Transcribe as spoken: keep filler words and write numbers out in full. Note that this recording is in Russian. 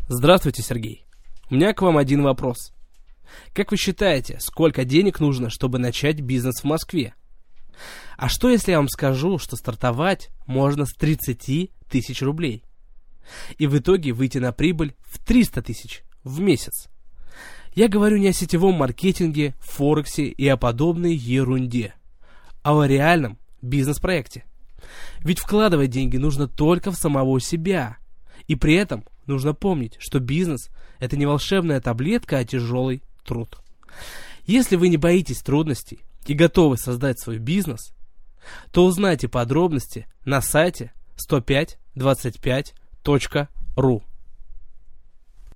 Здравствуйте, Сергей. У меня к вам один вопрос. Как вы считаете, сколько денег нужно, чтобы начать бизнес в Москве? А что, если я вам скажу, что стартовать можно с тридцати тысяч рублей? И в итоге выйти на прибыль в триста тысяч в месяц? Я говорю не о сетевом маркетинге, форексе и о подобной ерунде, а о реальном бизнес-проекте. Ведь вкладывать деньги нужно только в самого себя. И при этом нужно помнить, что бизнес – это не волшебная таблетка, а тяжелый труд. Если вы не боитесь трудностей и готовы создать свой бизнес, то узнайте подробности на сайте сто пять двадцать пять точка ру.